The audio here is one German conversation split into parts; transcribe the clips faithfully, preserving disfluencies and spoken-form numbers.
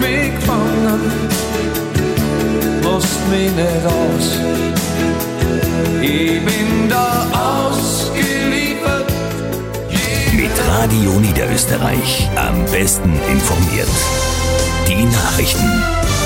mich gefangen, lasst mich nicht aus. Ich bin da ausgeliefert. Mit Radio Niederösterreich am besten informiert. Die Nachrichten.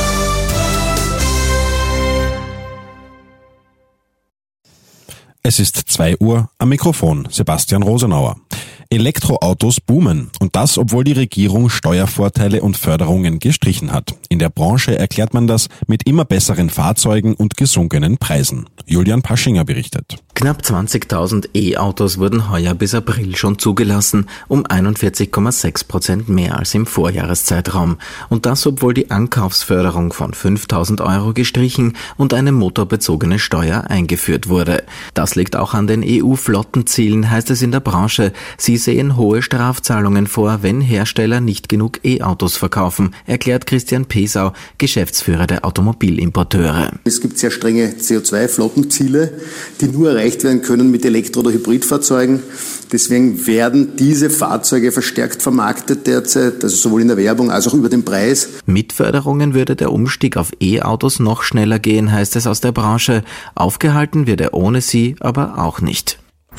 Es ist zwei Uhr, am Mikrofon Sebastian Rosenauer. Elektroautos boomen und das, obwohl die Regierung Steuervorteile und Förderungen gestrichen hat. In der Branche erklärt man das mit immer besseren Fahrzeugen und gesunkenen Preisen. Julian Paschinger berichtet. Knapp zwanzigtausend E-Autos wurden heuer bis April schon zugelassen, um einundvierzig Komma sechs Prozent mehr als im Vorjahreszeitraum. Und das, obwohl die Ankaufsförderung von fünftausend Euro gestrichen und eine motorbezogene Steuer eingeführt wurde. Das liegt auch an den E U-Flottenzielen, heißt es in der Branche. Sie sehen hohe Strafzahlungen vor, wenn Hersteller nicht genug E-Autos verkaufen, erklärt Christian Pesau, Geschäftsführer der Automobilimporteure. Es gibt sehr strenge C O zwei Flottenziele, die nur erreicht werden können mit Elektro- oder Hybridfahrzeugen. Deswegen werden diese Fahrzeuge verstärkt vermarktet derzeit, also sowohl in der Werbung als auch über den Preis. Mit Förderungen würde der Umstieg auf E-Autos noch schneller gehen, heißt es aus der Branche. Aufgehalten wird er ohne sie aber auch nicht.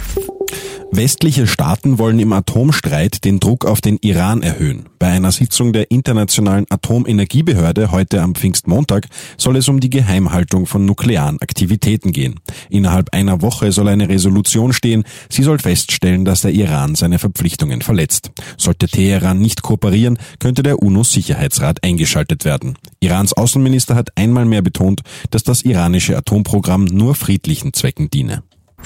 Westliche Staaten wollen im Atomstreit den Druck auf den Iran erhöhen. Bei einer Sitzung der Internationalen Atomenergiebehörde heute am Pfingstmontag soll es um die Geheimhaltung von nuklearen Aktivitäten gehen. Innerhalb einer Woche soll eine Resolution stehen. Sie soll feststellen, dass der Iran seine Verpflichtungen verletzt. Sollte Teheran nicht kooperieren, könnte der U N O-Sicherheitsrat eingeschaltet werden. Irans Außenminister hat einmal mehr betont, dass das iranische Atomprogramm nur friedlichen Zwecken diene.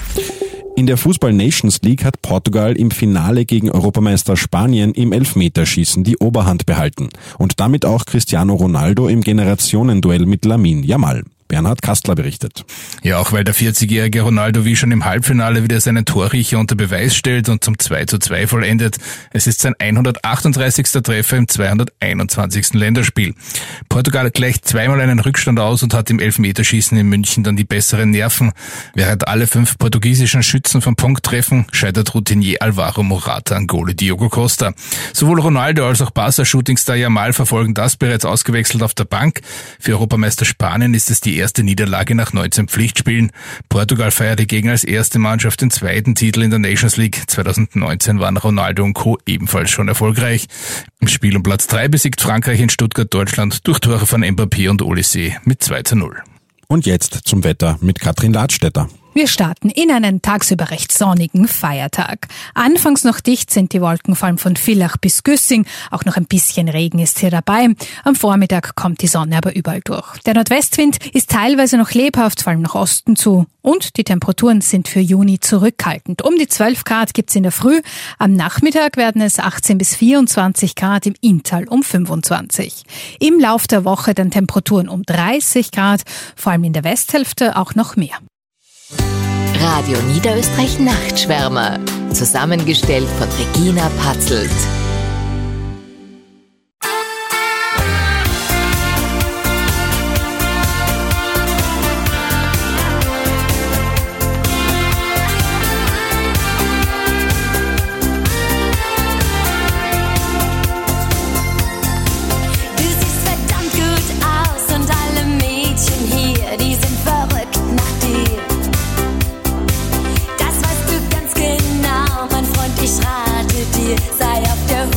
In der Fußball-Nations League hat Portugal im Finale gegen Europameister Spanien im Elfmeterschießen die Oberhand behalten und damit auch Cristiano Ronaldo im Generationenduell mit Lamine Yamal. Bernhard Kastler berichtet. Ja, auch weil der vierzigjährige Ronaldo wie schon im Halbfinale wieder seinen Torriecher unter Beweis stellt und zum zwei zu zwei vollendet. Es ist sein hundertachtunddreißigster Treffer im zweihunderteinundzwanzigsten Länderspiel. Portugal gleicht zweimal einen Rückstand aus und hat im Elfmeterschießen in München dann die besseren Nerven. Während alle fünf portugiesischen Schützen vom Punkt treffen, scheitert Routinier Alvaro Morata an Goalie Diogo Costa. Sowohl Ronaldo als auch Barca-Shootingstar Yamal verfolgen das bereits ausgewechselt auf der Bank. Für Europameister Spanien ist es die erste Niederlage nach neunzehn Pflichtspielen. Portugal feierte gegen als erste Mannschaft den zweiten Titel in der Nations League. zweitausendneunzehn waren Ronaldo und Co. ebenfalls schon erfolgreich. Im Spiel um Platz drei besiegt Frankreich in Stuttgart Deutschland durch Tore von Mbappé und Olysée mit zwei zu null. Und jetzt zum Wetter mit Katrin Ladstätter. Wir starten in einen tagsüber recht sonnigen Feiertag. Anfangs noch dicht sind die Wolken, vor allem von Villach bis Güssing. Auch noch ein bisschen Regen ist hier dabei. Am Vormittag kommt die Sonne aber überall durch. Der Nordwestwind ist teilweise noch lebhaft, vor allem nach Osten zu. Und die Temperaturen sind für Juni zurückhaltend. Um die zwölf Grad gibt's in der Früh. Am Nachmittag werden es achtzehn bis vierundzwanzig Grad, im Inntal um fünfundzwanzig. Im Lauf der Woche dann Temperaturen um dreißig Grad, vor allem in der Westhälfte auch noch mehr. Radio Niederösterreich Nachtschwärmer. Zusammengestellt von Regina Patzelt. Du siehst verdammt gut aus und alle Mädchen hier, die sind verrückt nach dir. Das weißt du ganz genau, mein Freund, ich rate dir, sei auf der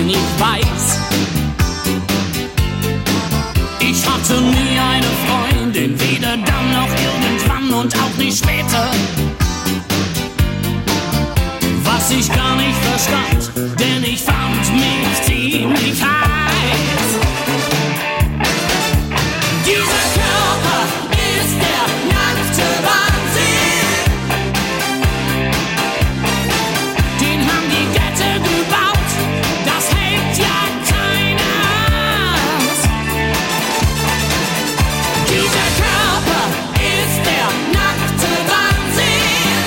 nicht weiß. Ich hatte nie eine Freundin, weder dann noch irgendwann und auch nicht später. Was ich gar nicht verstand, denn ich fand mich ziemlich heiß. Dieser Körper ist der nackte Wahnsinn. Den haben die Gette gebaut, das hält ja keiner aus. Dieser Körper ist der nackte Wahnsinn.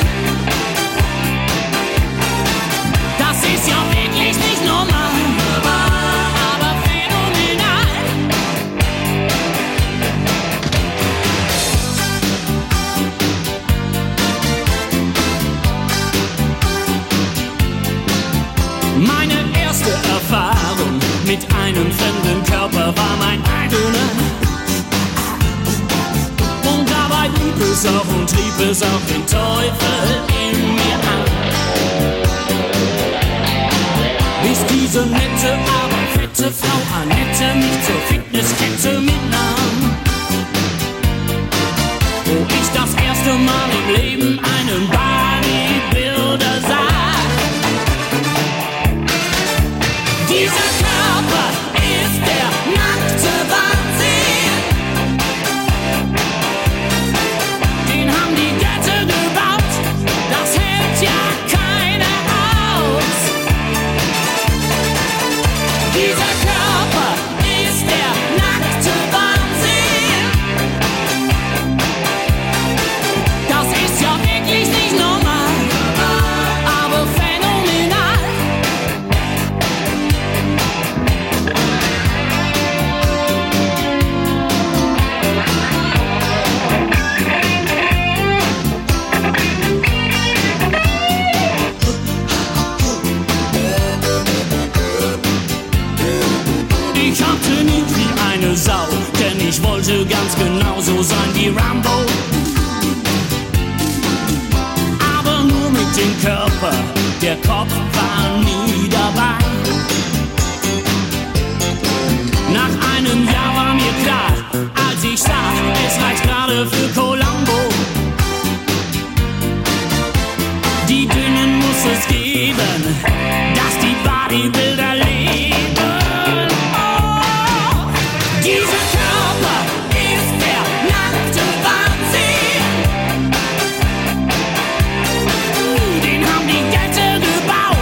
Das ist ja wirklich nicht normal, aber phänomenal. Meine erste Erfahrung mit einem fremden Körper war mein eigener. Und dabei blieb es auch und trieb es auch den Teufel in mir an. Bis diese nette, aber fette Frau Annette mich zur Fitnesskette mitnahm. Wo ich das erste Mal im Leben einen Bodybuilder sah. Dieser Körper ist der nackte Wahnsinn. Den haben die Gette gebaut, das hält ja keiner aus. Dieser Körper ist der nackte Wahnsinn. Das ist ja wirklich nicht normal, aber phänomenal. Ich hatte nie wie eine Sau, denn ich wollte ganz genauso sein wie Rambo. Aber nur mit dem Körper, der Kopf war nie dabei. Nach einem Jahr war mir klar, als ich sah, es reicht gerade für Columbo. Die Dünnen muss es geben, dass die Bodybuilder leben. Dieser Körper ist der nackte Wahnsinn. Den haben die Gette gebaut,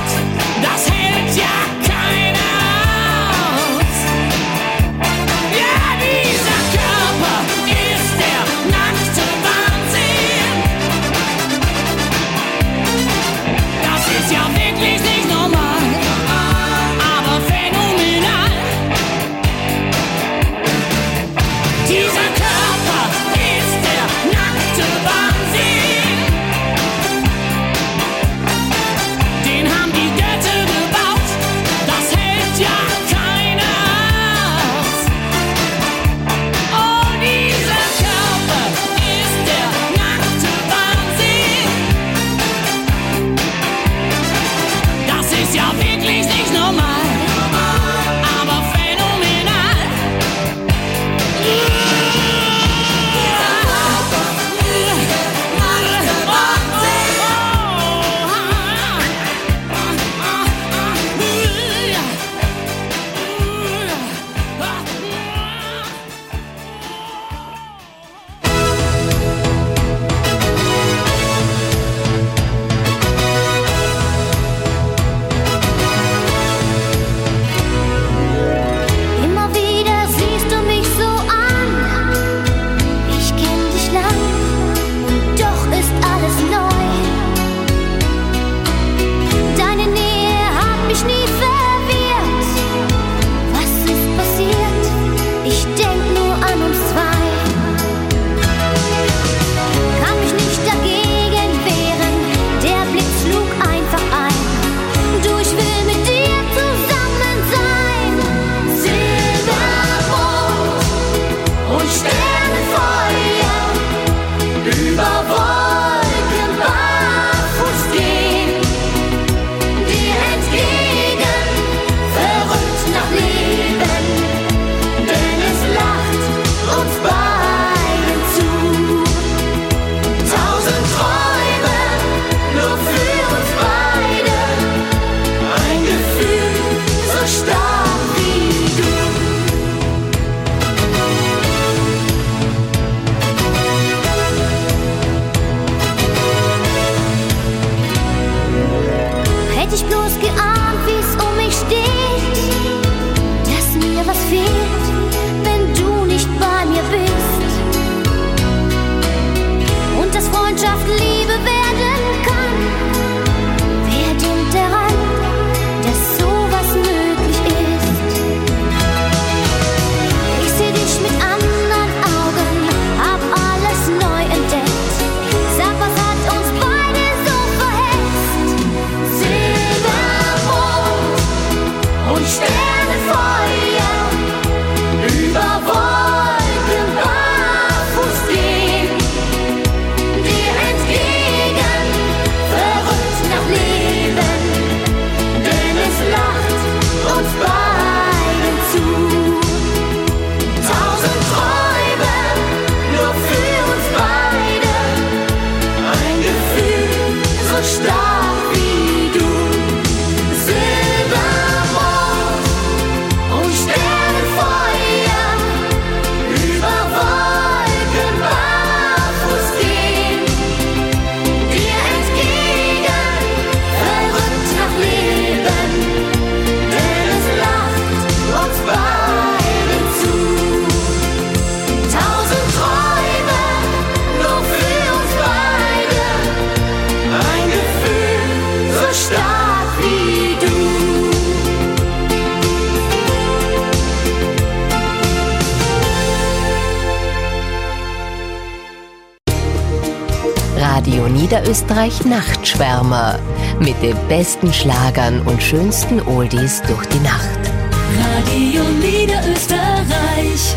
Sternenfeuer über Wolken barfuß gehen, dir entgegen, verrückt nach Leben, denn es lacht uns beiden zu. Tausend Träume, nur für uns beide, ein Gefühl so stark wie du. Silbermond und Sternenfeuer über Wolken barfuß gehen, dir entgegen, verrückt nach Leben, denn es lacht uns beiden zu. Tausend Träume, nur für uns beide, ein Gefühl so stark wie du. Radio Niederösterreich Nachtschwärmer mit den besten Schlagern und schönsten Oldies durch die Nacht. Radio Niederösterreich.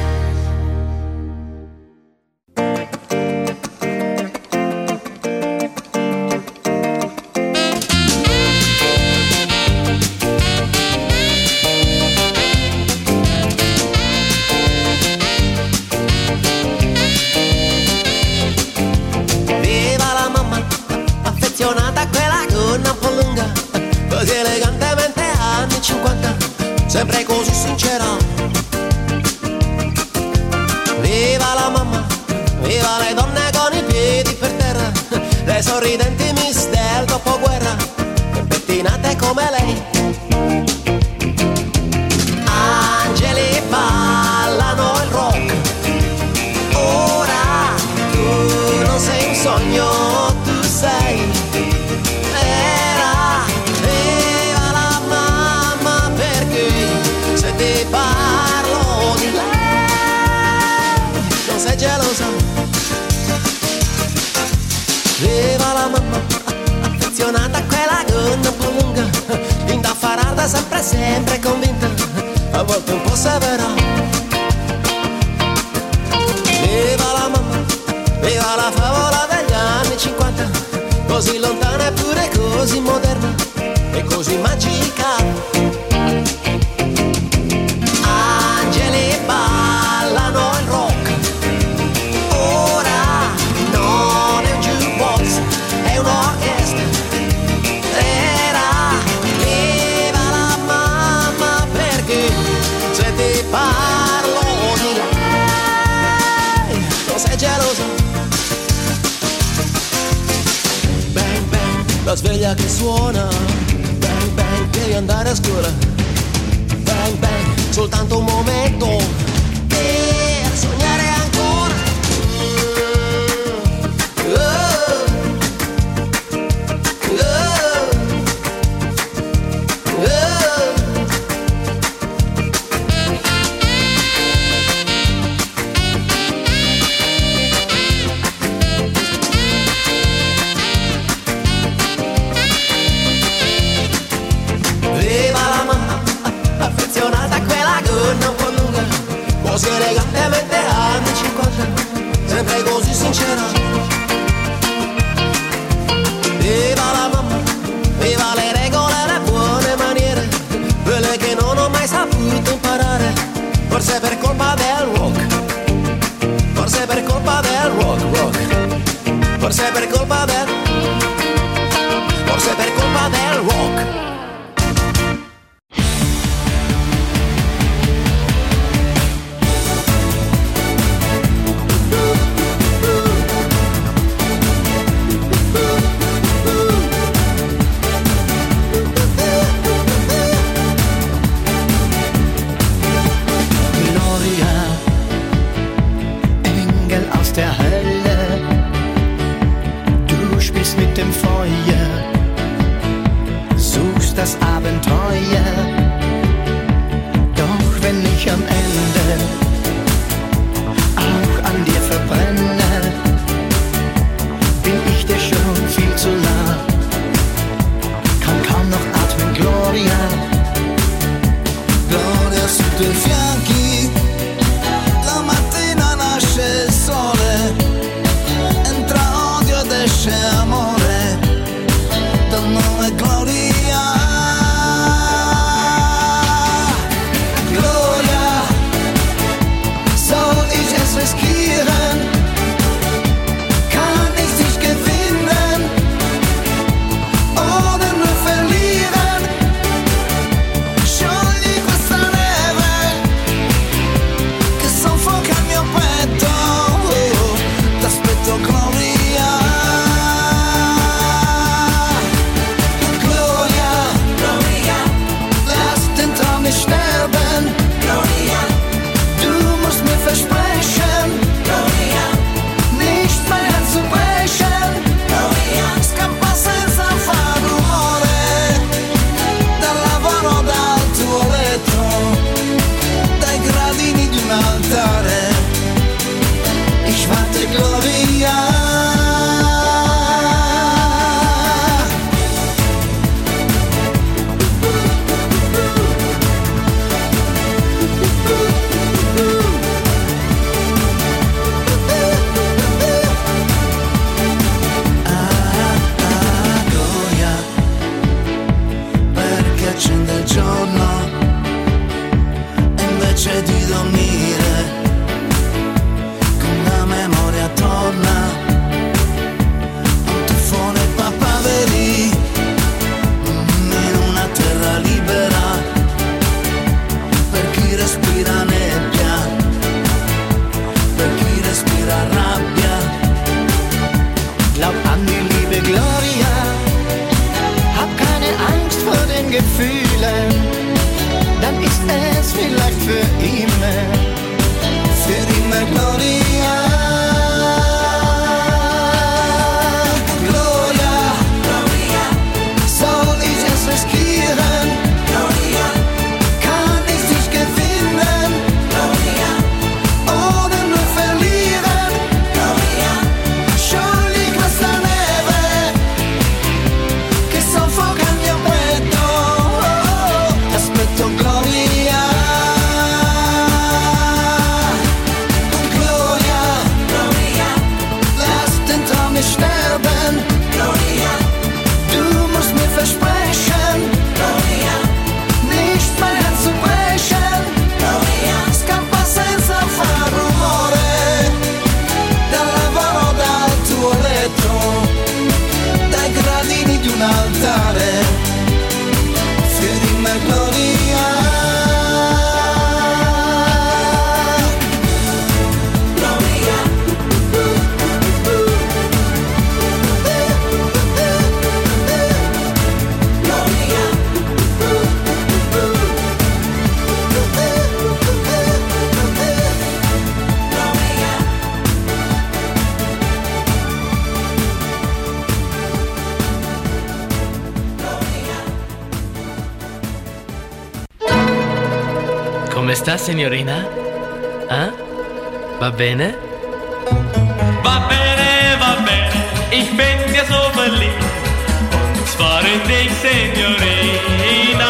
Viva la mamma, affezionata a quella gonna un po' lunga, così elegantemente anni cinquanta, sempre così sincera. Viva la mamma, viva le donne con i piedi per terra, le sorridenti miss del dopoguerra, e pettinate come lei. Angeli ballano il rock, ora tu non sei un sogno, tu sei vera. Viva la mamma, perché se ti parlo di lei non sei gelosa. Viva la mamma, affezionata a quella gonna un po' lunga, indaffarata, sempre sempre convinta, a volte un po' severa. Viva la mamma, viva la favola degli anni cinquanta, così lontana eppure così moderna e così magica. Angeli ballano il rock, ora non è un jukebox, è un'orchestra vera. Viva la mamma, perché se ti parlo di lei non sei gelosa. Bang bang, la sveglia che suona, bang bang, devi andare a scuola. Bang bang, soltanto un momento per sognare ancora. Oh, oh, oh. Viva la mamma, affezionata a quella gonna un po' lunga, così elegantemente anni cinquanta, sempre così sincera. Viva la mamma, viva le regole e le buone maniere, quelle che non ho mai saputo imparare, forse per colpa del rock, forse per colpa del rock, rock, forse per colpa del, forse per colpa del rock. Der Hölle, du spielst mit dem Feuer, suchst tuoi fianchi, la mattina nasce il sole, entra odio ed esce amore, dal nome Gloria. Gloria, soll ich es riskieren, kann ich dich gewinnen oder nur verlieren? Sciogli questa neve che soffoca il mio petto, oh, t'aspetto Gloria. Gloria, Gloria, lass den Traum nicht sterben. Gloria, du musst mir versprechen, Gloria, nicht mein Herz zu brechen. Gloria, scappa senza far rumore, dal lavoro, dal tuo letto, dai gradini di un altare. Ich warte, Gloria. Gloria, perché accende il giorno e invece di dormire con la memoria torna a un tufone papaveri in una terra libera per chi respira nebbia, per chi respira rabbia. Glaub an die Liebe, Gloria, hab keine Angst vor den Gefühlen, dann ist es vielleicht für immer, für immer Gloria. Gloria, Gloria, soll ich es riskieren? Gloria, kann ich dich gewinnen? Gloria, oder nur verlieren? Gloria, sciogli questa neve che soffoca il mio petto, oh, t'aspetto Gloria. Gloria, Gloria, lass den Traum nicht sterben. Gloria, du musst mir versprechen, Gloria, nicht mein Herz zu brechen. Gloria, scappa senza far rumore, dal lavoro, dal tuo letto, dai gradini di un altare, für immer Gloria. Gloria, Come sta, signorina? Eh? Va bene? Va bene, va bene, ich bin dir so verliebt, und zwar in dich, Signorina.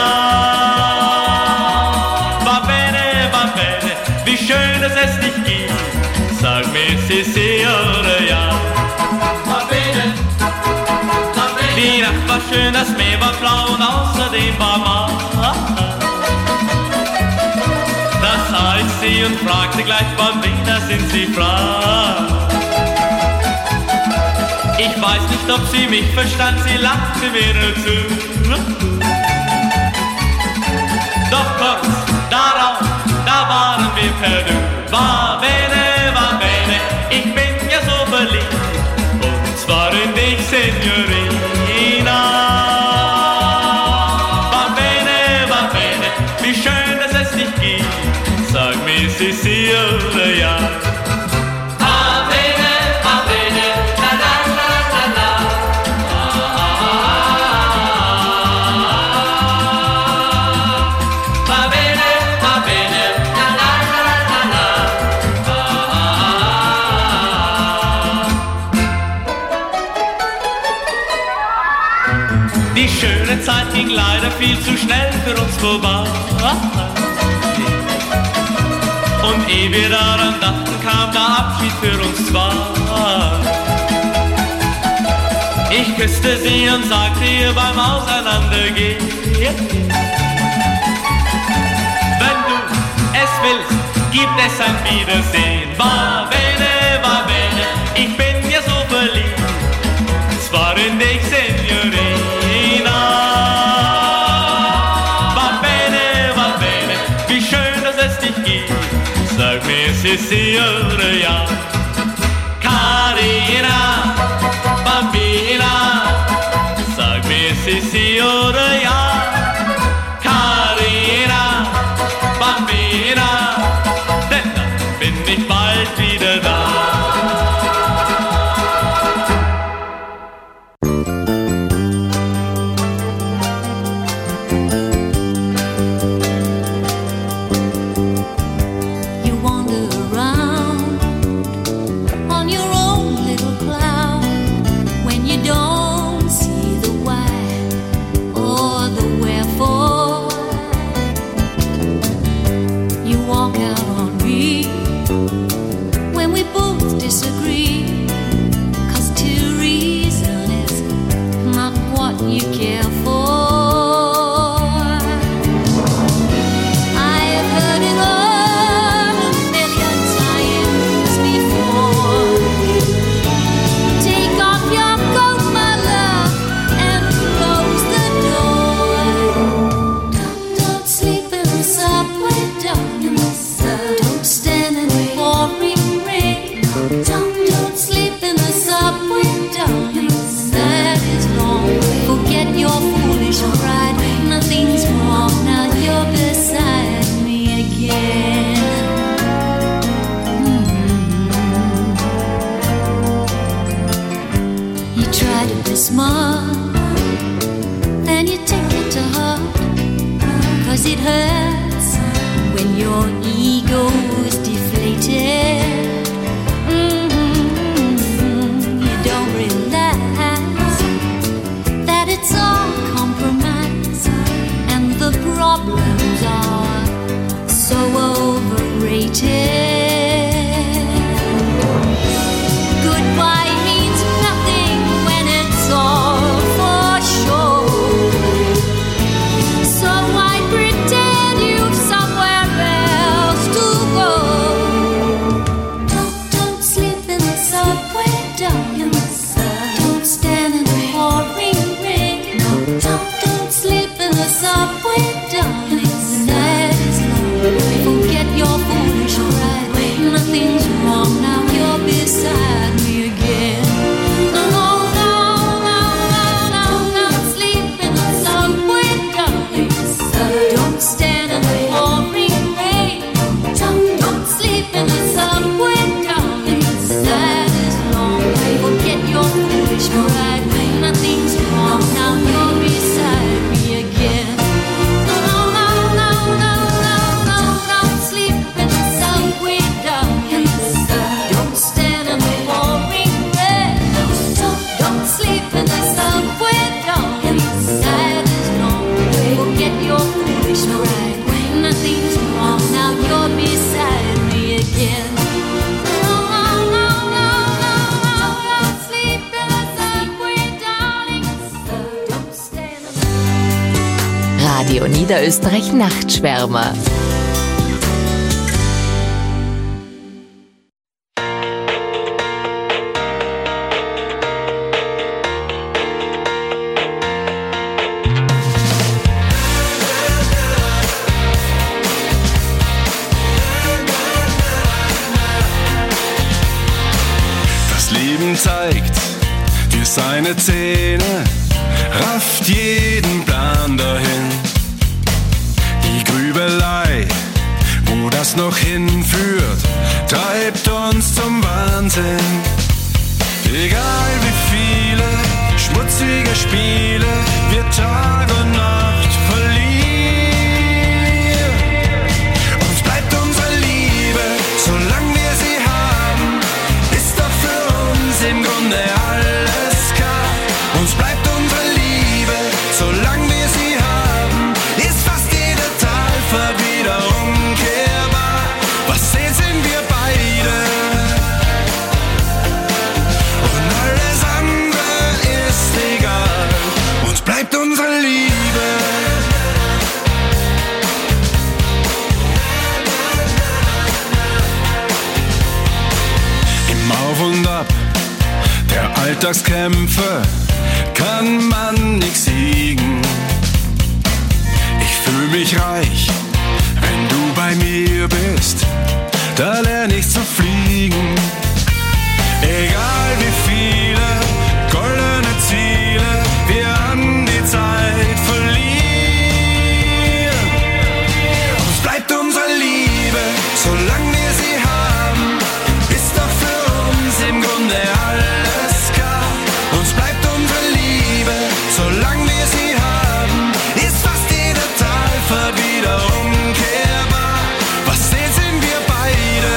Va bene, va bene, wie schön dass es dich gibt, sag mir, sie, sie oder ja. Va bene, va bene, die Nacht war schön, das Meer war blau und außerdem war Mann. Da sah ich sie und fragte gleich, von wem da sind sie frei. Ich weiß nicht, ob sie mich verstand, sie lachte mir nur zu. Doch kurz darauf, da waren wir perdu. Va bene, va bene, ich bin ja so verliebt, und zwar in dich, Signorina. Va bene, va bene, wie schön dass es dich gibt, sag mir, sie, sie oder ja. Va bene, va bene, la la la la la. Va bene, va bene, la la la la la. Die schöne Zeit ging leider viel zu schnell für uns vorbei. Und ehe wir daran dachten, kam der Abschied für uns zwei. Ich küsste sie und sagte ihr beim Auseinandergehen: Wenn du es willst, gibt es ein Wiedersehen. Va bene, va bene, ich bin ja so verliebt, zwar in dich, Signorina. Va bene, va bene, wie schön, dass es dich gibt. Sag mir, si, si oder ja. Carina, Bambina, sag mir, si, si oder ja. Carina, Bambina, denn dann bin ich bald wieder da. Radio Niederösterreich Nachtschwärmer. Das Leben zeigt dir seine Zähne, rafft jeden Plan dahin. Die Grübelei, wo das noch hinführt, treibt uns zum Wahnsinn. Egal wie viele schmutzige Spiele wir Tag und Nacht verlieren, uns bleibt unsere Liebe, solange wir sie haben, ist doch für uns im Grunde alles klar. Uns bleibt unsere Liebe, solange wir sie haben, Alltagskämpfe kann man nicht siegen. Ich fühl mich reich, wenn du bei mir bist, da lerne ich zu fliegen. Egal wie viele goldene Ziele wir an die Zeit verlieren, uns bleibt unsere Liebe, solange wir sie haben, ist doch für uns im Grunde alles klar. Uns bleibt unsere Liebe, solange wir sie haben, ist fast jede Talfahrt wieder umkehrbar. Was sehen, sind wir beide.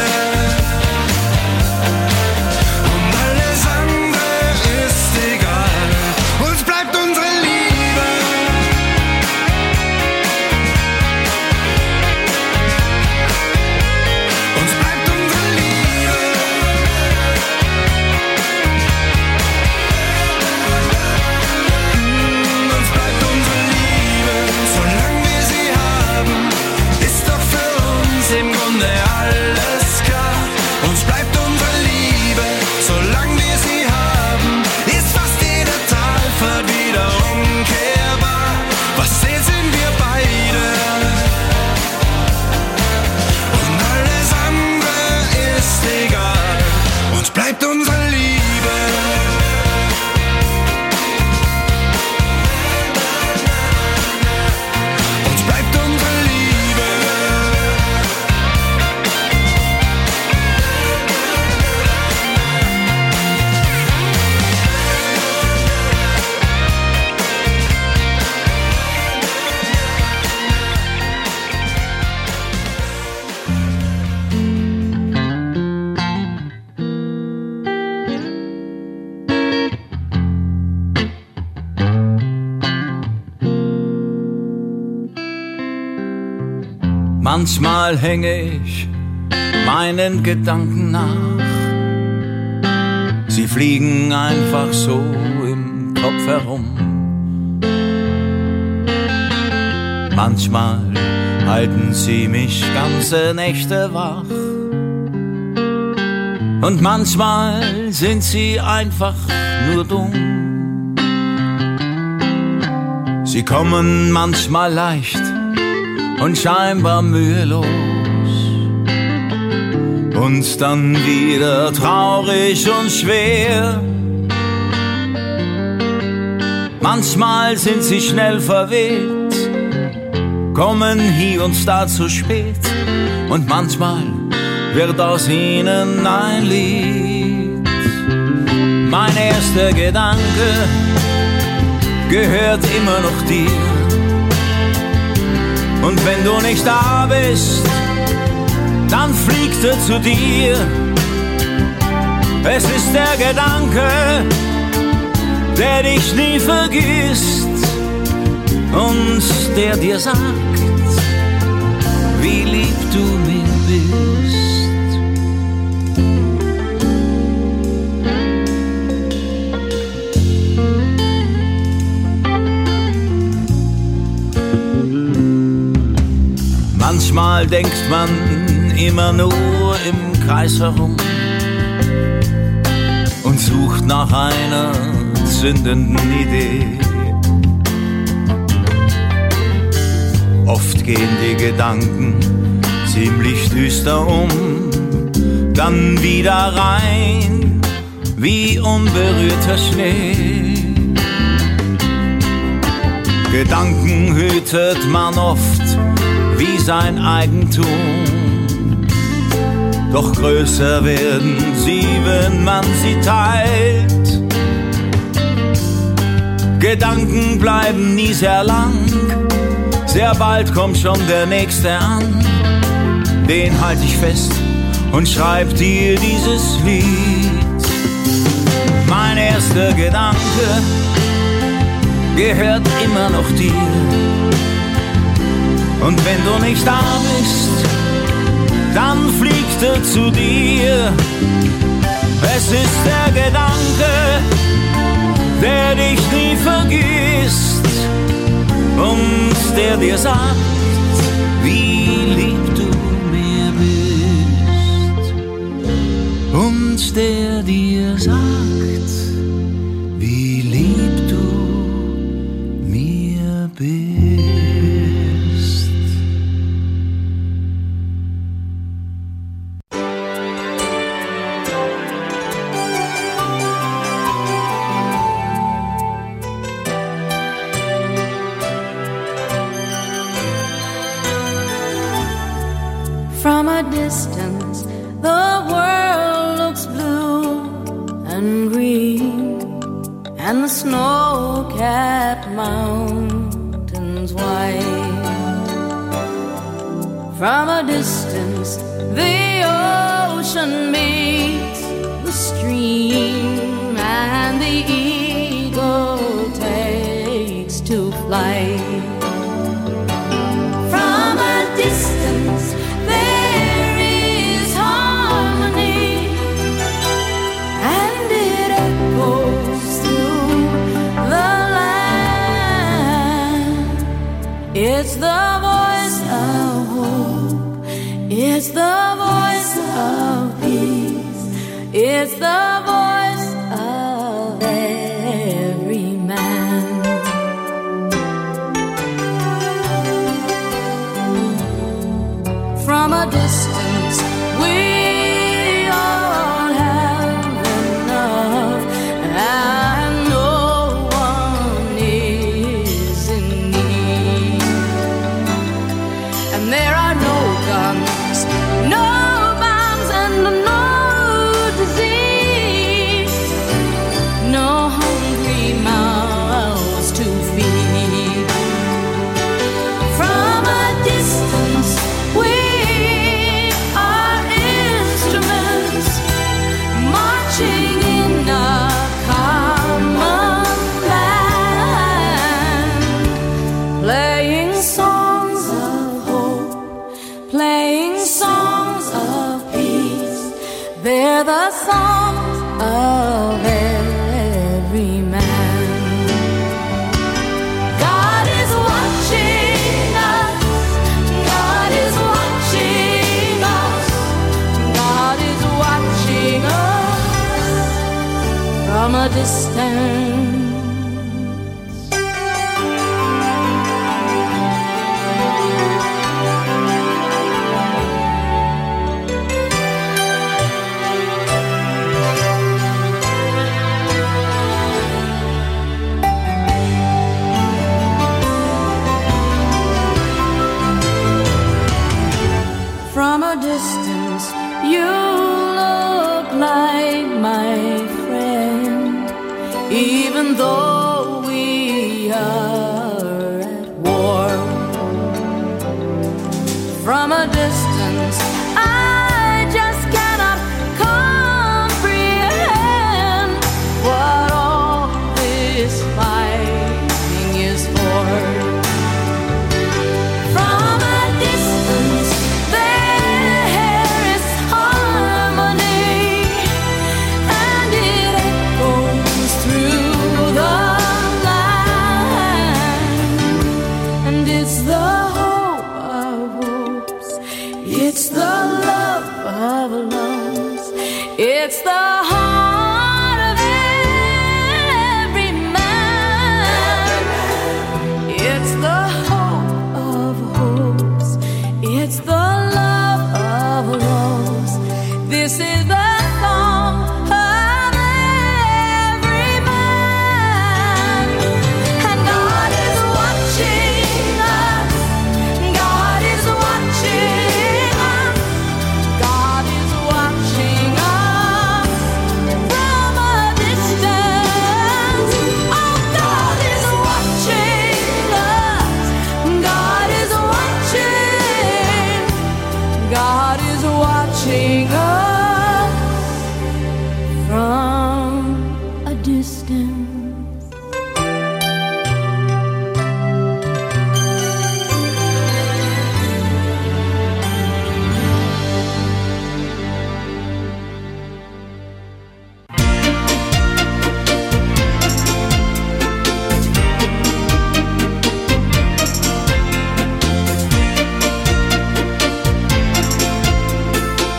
Und alles andere ist egal. Uns bleibt unsere Liebe. Uns bleibt unsere Liebe. Uns bleibt unsere Liebe, solange wir sie haben, ist doch für uns im Grunde alles klar. Uns bleibt unsere Liebe, solange wir sie haben, ist fast jede Talfahrt wieder umkehrbar. Was sehen, sind wir beide. Und alles andere ist egal. Uns bleibt unsere Liebe. Uns bleibt unsere Liebe. Manchmal hänge ich meinen Gedanken nach. Sie fliegen einfach so im Kopf herum. Manchmal halten sie mich ganze Nächte wach. Und manchmal sind sie einfach nur dumm. Sie kommen manchmal leicht und scheinbar mühelos und dann wieder traurig und schwer. Manchmal sind sie schnell verweht, kommen hier und da zu spät, und manchmal wird aus ihnen ein Lied. Mein erster Gedanke gehört immer noch dir. Und wenn du nicht da bist, dann fliegt er zu dir. Es ist der Gedanke, der dich nie vergisst und der dir sagt, wie lieb du mir bist. Manchmal denkt man immer nur im Kreis herum und sucht nach einer zündenden Idee. Oft gehen die Gedanken ziemlich düster um, dann wieder rein wie unberührter Schnee. Gedanken hütet man oft wie sein Eigentum, doch größer werden sie, wenn man sie teilt. Gedanken bleiben nie sehr lang, sehr bald kommt schon der nächste an. Den halt ich fest und schreib dir dieses Lied. Mein erster Gedanke gehört immer noch dir. Und wenn du nicht da bist, dann fliegt er zu dir. Es ist der Gedanke, der dich nie vergisst und der dir sagt, wie lieb du mir bist. Und der dir sagt, From a distance, the world looks blue and green, and the snow-capped mountains white. From a distance, the ocean meets the stream, and the eagle takes to flight. From a distance, there is harmony, and it echoes through the land. It's the voice of hope, it's the voice of peace, it's the voice of every man. From a distance, we all have enough, and no one is in need. And there are no guns, no bombs, and no disease, no hungry mouths to feed. From a distance, we are instruments marching in a common land, playing songs of hope, playing songs of peace. They're the songs of every man. God is watching us, God is watching us, God is watching us from a distance. From a distance, you look like my friend, even though we are at war. From a distance, I just cannot comprehend what all this fighting is for. From a distance, there is harmony, and it echoes through the land. And it's the hope of hopes, it's the love of loves, it's the heart of every man. It's the hope of hopes, it's the love of loves. This is the song of every man. And God is watching us, God is watching us, God is watching us from a distance. Oh, God is watching us, God is watching, God is watching us from a distance.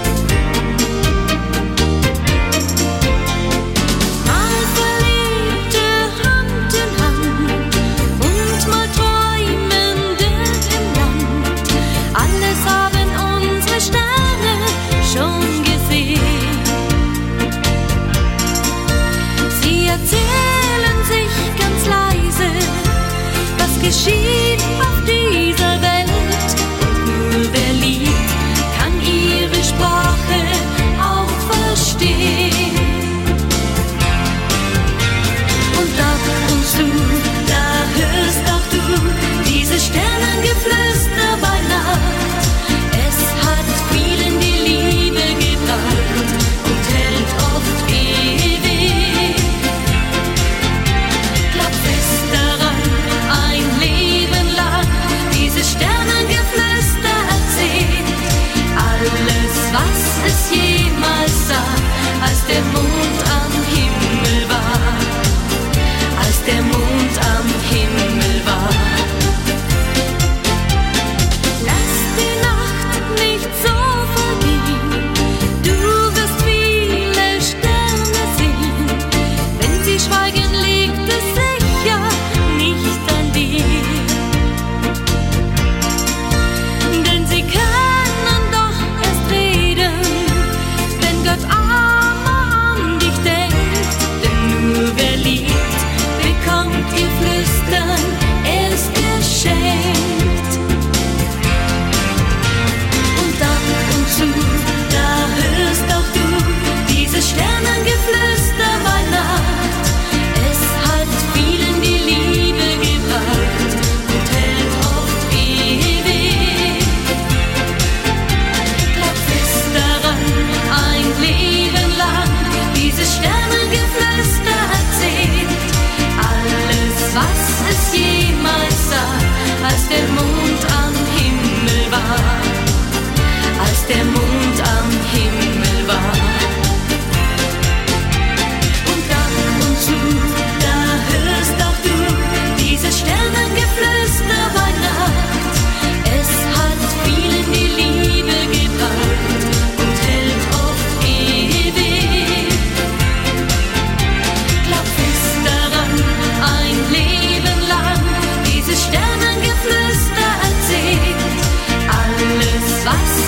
Unverliebt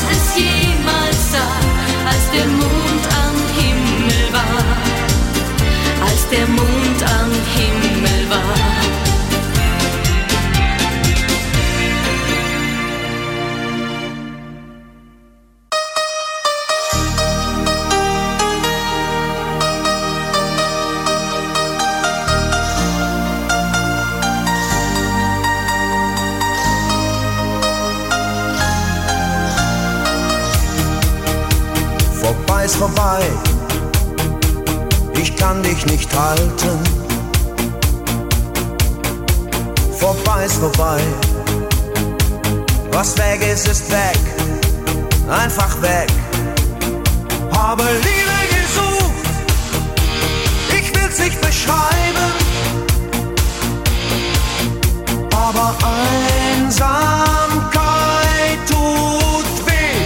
es jemals sah, als der Mond am Himmel war, als der Mond am Himmel war. Vorbei ist vorbei, ich kann dich nicht halten. Vorbei ist vorbei, was weg ist, ist weg, einfach weg. Habe Liebe gesucht, ich will's nicht beschreiben, aber Einsamkeit tut weh.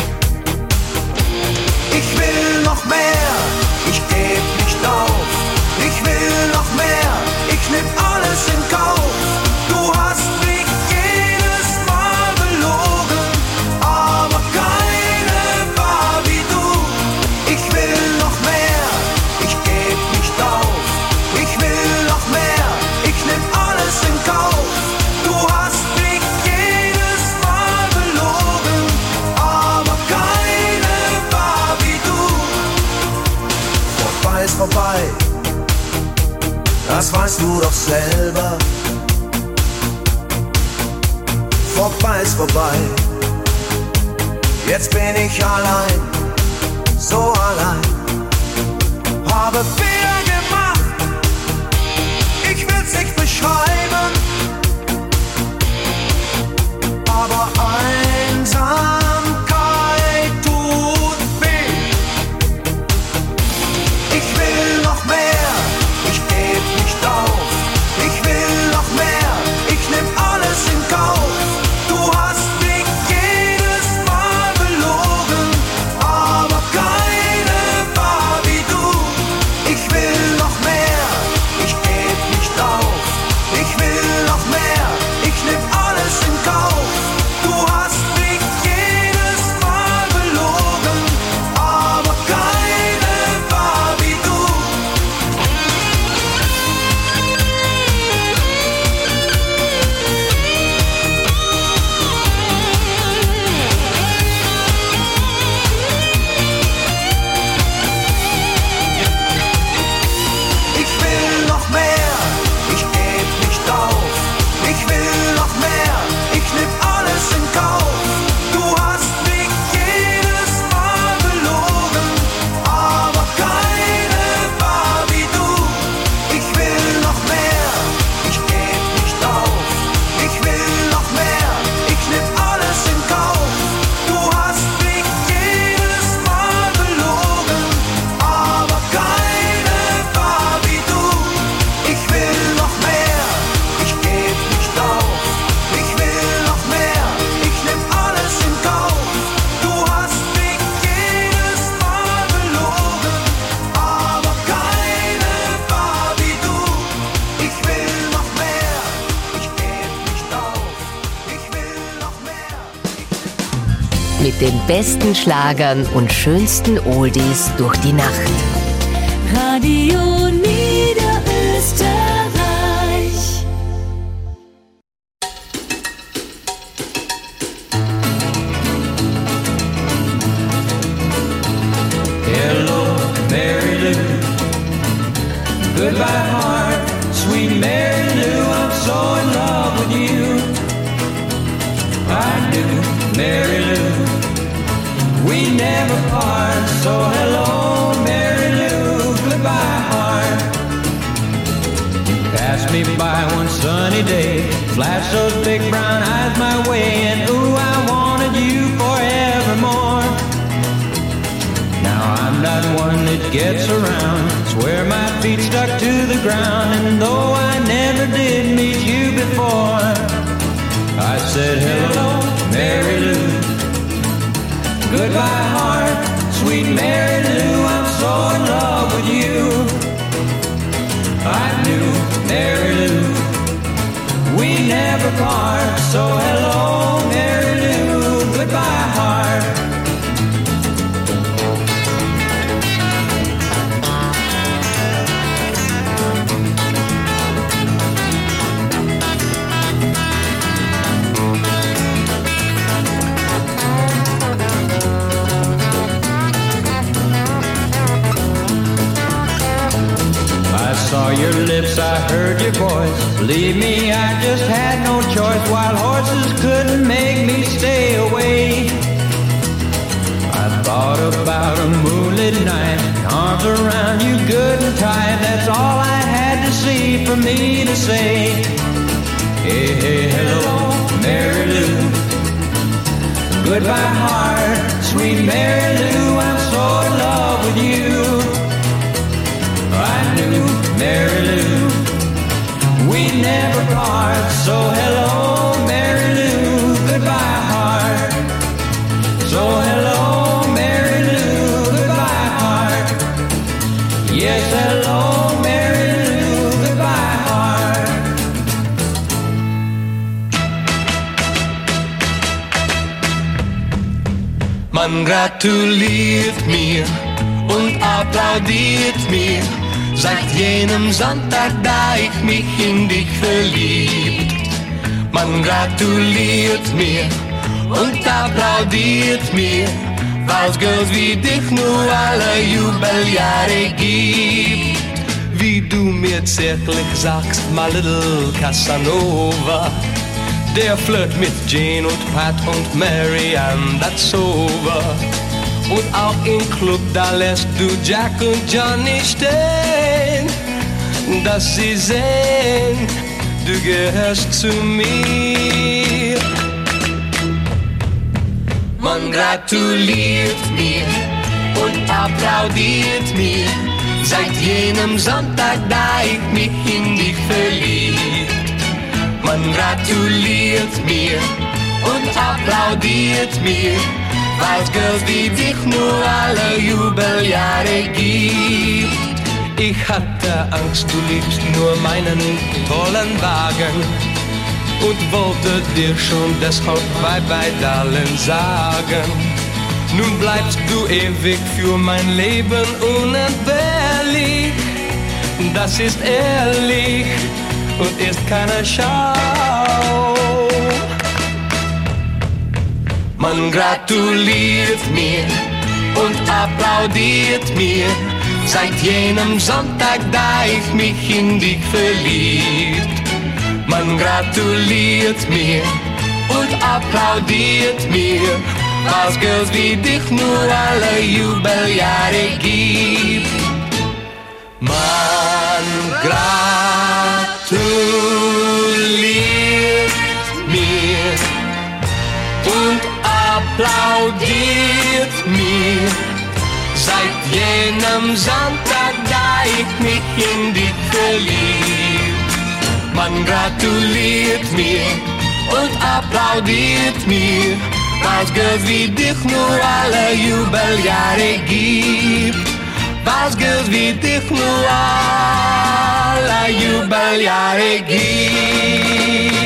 Ich will noch mehr, ich geb nicht auf. Ich will noch mehr, ich nehm alles in Kauf. Du hast mich jedes Mal belogen, aber keine war wie du. Ich will noch mehr, ich geb nicht auf. Ich will noch mehr, ich nehm alles in Kauf. Du hast mich jedes Mal belogen, aber keine war wie du. Vorbei ist vorbei, das weißt du doch selber. Vorbei ist vorbei, jetzt bin ich allein, so allein. Habe Fehler gemacht, ich will's nicht beschreiben, aber Einsamkeit tut weh. Ich will noch mehr, ich geb nicht auf. Ich will noch mehr, ich nehm alles in Kauf. Du hast mich jedes Mal belogen, aber keine war wie du. Ich will noch mehr, ich geb nicht auf. Ich will noch mehr, ich nehm alles in Kauf. Du hast mich jedes Mal belogen, aber keine war wie du. Ich will noch mehr, ich geb nicht auf. Ich will noch mehr, ich nehm alles in Kauf. Du hast mich jedes Mal belogen, aber keine war wie du. Ich will noch mehr, ich geb nicht auf. Ich will noch mehr, ich nehm alles in Kauf. Du hast mich jedes Mal belogen, aber keine war wie du. Ich will noch mehr, ich geb nicht auf. Ich will noch mehr, ich nehm alles in Kauf. Du hast mich jedes Mal belogen, aber keine war wie du. Ich will noch mehr, ich geb nicht auf. Ich will noch mehr. Mit den besten Schlagern und schönsten Oldies durch die Nacht. Radio Niederösterreich. Hello, Mary Lou. Goodbye, heart, sweet Mary Lou. I'm so in love with you. I do, Mary Lou. We never part, so hello, Mary Lou. Goodbye, heart. Pass me by one sunny day, flash those big brown eyes my way, and ooh, I wanted you forevermore. Now I'm not one that gets around, swear my feet stuck to the ground, and though I never did meet you before, I said hello, Mary Lou. Goodbye, heart, sweet Mary Lou. I'm so in love with you. I knew, Mary Lou, we never part. So hello, Mary Lou. Goodbye, heart. heard your voice. Believe me, I just had no choice. Wild horses couldn't make me stay away. I thought about a moonlit night, arms around you good and tight. That's all I had to see for me to say. Hey, hey, hello, Mary Lou. Goodbye, heart, sweet Mary Lou. I'm so in love with you. I knew Mary Lou, we never part. So hello, Mary Lou. Goodbye, heart. So hello, Mary Lou. Goodbye, heart. Yes, hello, Mary Lou. Goodbye, heart. Man gratuliert mir und applaudiert mir seit jenem Sonntag, da ich mich in dich verliebt. Man gratuliert mir und applaudiert mir, weil's Girls wie dich nur alle Jubeljahre gibt. Wie du mir zärtlich sagst, my little Casanova, der Flirt mit Jane und Pat und Mary and that's over. Und auch im Club, da lässt du Jack und Johnny stehen, dass sie sehen, du gehörst zu mir. Man gratuliert mir und applaudiert mir seit jenem Sonntag, da ich mich in dich verliebt. Man gratuliert mir und applaudiert mir, weil's Girls wie dich nur alle Jubeljahre gibt. Ich hatte Angst, du liebst nur meinen tollen Wagen und wollte dir schon deshalb Bye-bye, Darling, sagen. Nun bleibst du ewig für mein Leben unentbehrlich. Das ist ehrlich und ist keine Schau. Man gratuliert mir und applaudiert mir seit jenem Sonntag, da ich mich in dich verliebt. Man gratuliert mir und applaudiert mir, weil's Girls wie dich nur alle Jubeljahre gibt. Man gratuliert mir und applaudiert mir seit jenem Sonntag, da ich mich in dich verliebt. Man gratuliert mir und applaudiert mir, weil's Girls wie dich nur alle Jubeljahre gibt. Weil's Girls wie dich nur alle Jubeljahre gibt.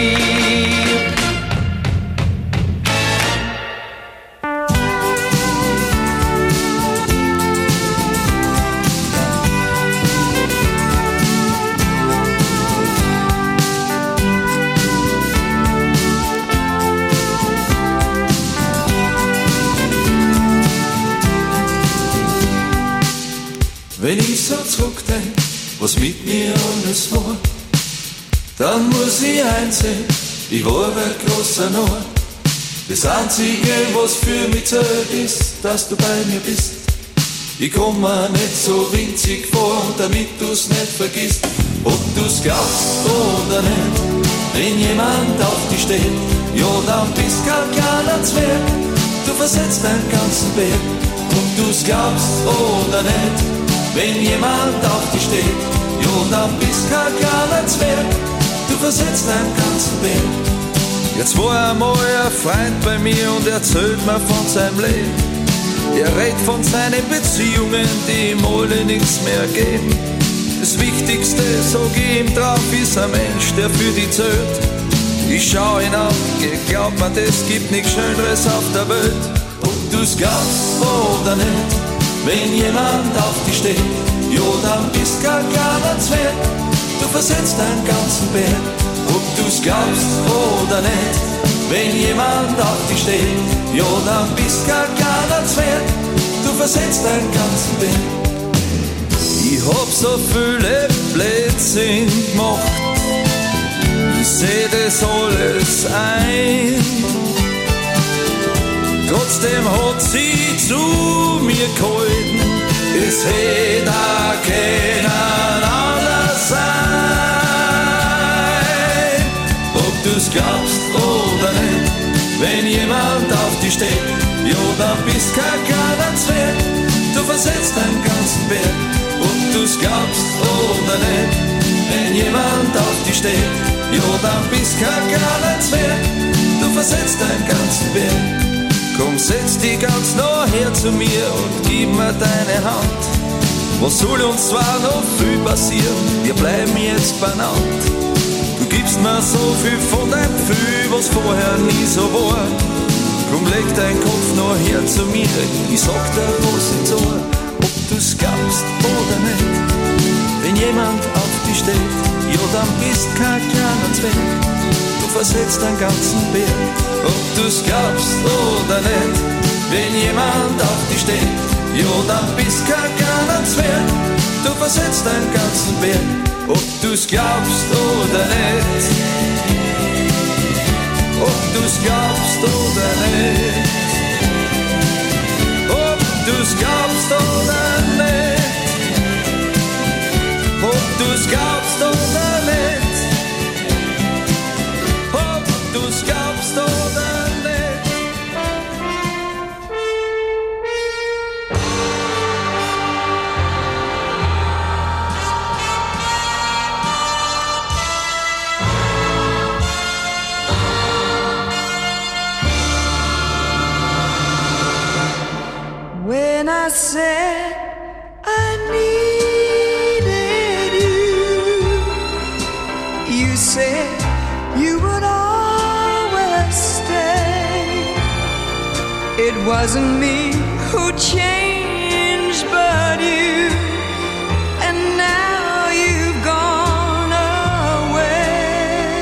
Wenn ich so zurückdenk, was mit mir alles war, dann muss ich einsehen, ich war ein großer Nord. Das Einzige, was für mich zählt, ist, dass du bei mir bist. Ich komm mir nicht so winzig vor, damit du's nicht vergisst. Ob du's glaubst oder nicht, wenn jemand auf dich steht, ja, dann bist kein kleiner Zwerg, du versetzt deinen ganzen Berg. Ob du's glaubst oder nicht, wenn jemand auf dich steht, jo, dann bist kein kleiner Zwerg, du versetzt deinen ganzen Berg. Jetzt war einmal ein Freund bei mir und erzählt mir von seinem Leben. Er redet von seinen Beziehungen, die ihm alle nichts mehr geben. Das Wichtigste, sag ich ihm drauf, ist ein Mensch, der für dich zählt. Ich schau ihn an, ich glaub mir, das gibt nichts Schöneres auf der Welt. Ob du's glaubst oder nicht, wenn jemand auf dich steht, jo, dann bist kein kleiner Zwerg, du versetzt deinen ganzen Berg. Ob du's glaubst oder nicht, wenn jemand auf dich steht, jo, dann bist kein kleiner Zwerg, du versetzt deinen ganzen Berg. Ich hab so viele Blödsinn gemacht, ich seh das alles ein. Trotzdem hat sie zu mir gehalten, es hätte auch keinen anders sein. Ob du's glaubst oder nicht, wenn jemand auf dich steht, ja, dann bist kein kleiner Zwerg, du versetzt deinen ganzen Berg. Ob du's glaubst oder nicht, wenn jemand auf dich steht, ja, dann bist kein kleiner Zwerg, du versetzt deinen ganzen Berg. Komm, setz dich ganz nah her zu mir und gib mir deine Hand. Was soll uns zwar noch viel passieren, wir bleiben jetzt beieinander. Du gibst mir so viel von deinem Gefühl, was vorher nie so war. Komm, leg deinen Kopf noch her zu mir, ich sag dir was ins Ohr. Ob du's glaubst oder nicht, wenn jemand auf dich steht, ja, dann bist kein kleiner Zwerg, du versetzt deinen ganzen Berg. Ob du's glaubst oder nicht, wenn jemand auf dich steht, ja, dann bist kein kleiner Zwerg, du versetzt deinen ganzen Berg. Ob du's glaubst oder nicht, ob du's glaubst oder nicht, ob du's glaubst oder nicht, ob du's glaubst oder nicht, ob du's glaubst oder nicht. When I said I needed you, you said you would always stay. It wasn't me who changed but you, and now you've gone away.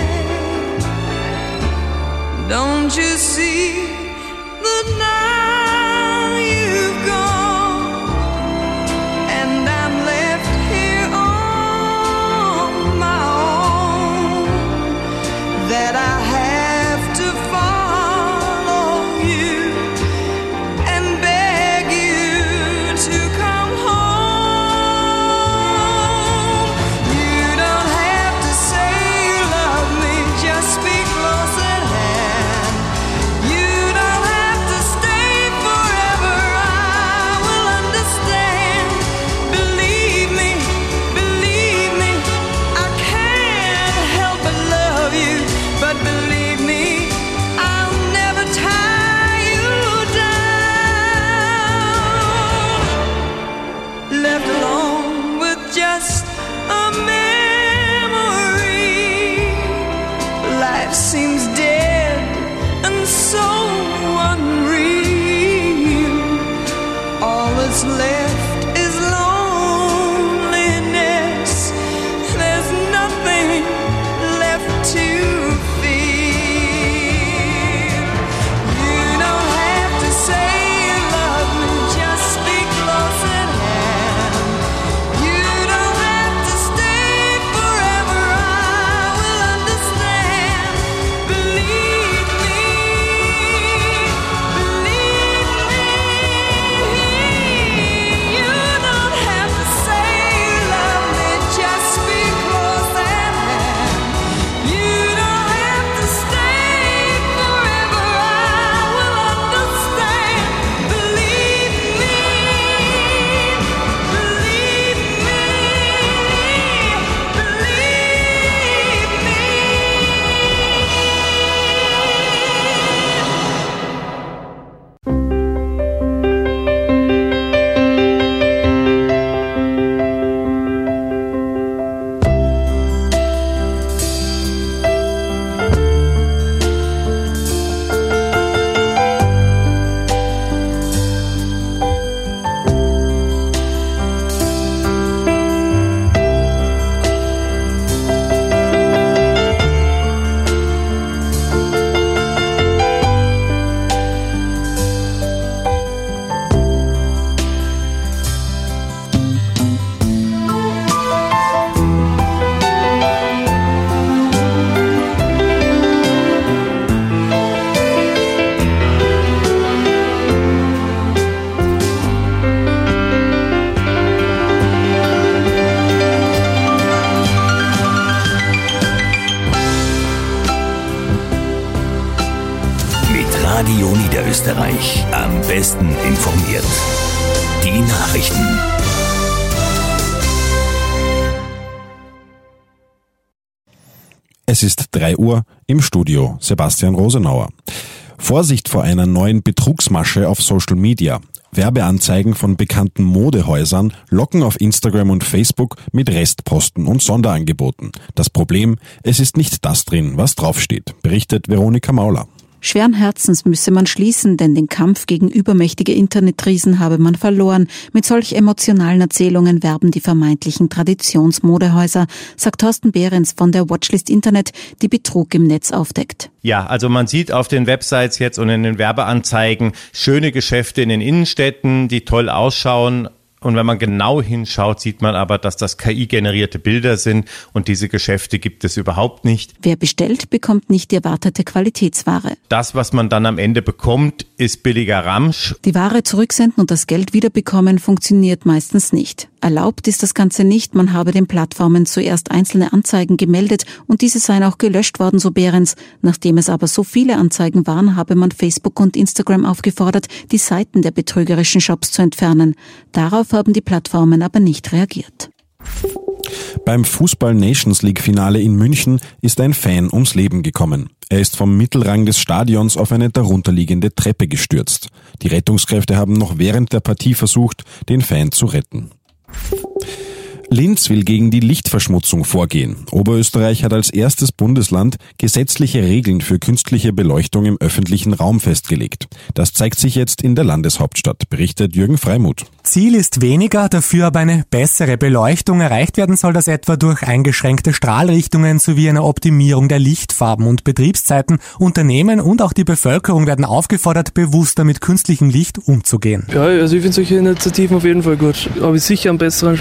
Don't you see that now you've gone, and I'm left here on my own, that I have to follow you and beg you to come home. You don't have to say you love me, just be close at hand. You Österreich. Am besten informiert. Die Nachrichten. Es ist drei Uhr, im Studio Sebastian Rosenauer. Vorsicht vor einer neuen Betrugsmasche auf Social Media. Werbeanzeigen von bekannten Modehäusern locken auf Instagram und Facebook mit Restposten und Sonderangeboten. Das Problem, es ist nicht das drin, was draufsteht, berichtet Veronika Mauler. Schweren Herzens müsse man schließen, denn den Kampf gegen übermächtige Internetriesen habe man verloren. Mit solch emotionalen Erzählungen werben die vermeintlichen Traditionsmodehäuser, sagt Thorsten Behrens von der Watchlist Internet, die Betrug im Netz aufdeckt. Ja, also man sieht auf den Websites jetzt und in den Werbeanzeigen schöne Geschäfte in den Innenstädten, die toll ausschauen. Und wenn man genau hinschaut, sieht man aber, dass das K I-generierte Bilder sind und diese Geschäfte gibt es überhaupt nicht. Wer bestellt, bekommt nicht die erwartete Qualitätsware. Das, was man dann am Ende bekommt, ist billiger Ramsch. Die Ware zurücksenden und das Geld wiederbekommen funktioniert meistens nicht. Erlaubt ist das Ganze nicht, man habe den Plattformen zuerst einzelne Anzeigen gemeldet und diese seien auch gelöscht worden, so Behrens. Nachdem es aber so viele Anzeigen waren, habe man Facebook und Instagram aufgefordert, die Seiten der betrügerischen Shops zu entfernen. Darauf haben die Plattformen aber nicht reagiert. Beim Fußball-Nations-League-Finale in München ist ein Fan ums Leben gekommen. Er ist vom Mittelrang des Stadions auf eine darunterliegende Treppe gestürzt. Die Rettungskräfte haben noch während der Partie versucht, den Fan zu retten. Linz will gegen die Lichtverschmutzung vorgehen. Oberösterreich hat als erstes Bundesland gesetzliche Regeln für künstliche Beleuchtung im öffentlichen Raum festgelegt. Das zeigt sich jetzt in der Landeshauptstadt, berichtet Jürgen Freimuth. Ziel ist weniger, dafür aber eine bessere Beleuchtung. Erreicht werden soll das etwa durch eingeschränkte Strahlrichtungen sowie eine Optimierung der Lichtfarben und Betriebszeiten. Unternehmen und auch die Bevölkerung werden aufgefordert, bewusster mit künstlichem Licht umzugehen. Ja, also ich finde solche Initiativen auf jeden Fall gut. Aber sicher einen besseren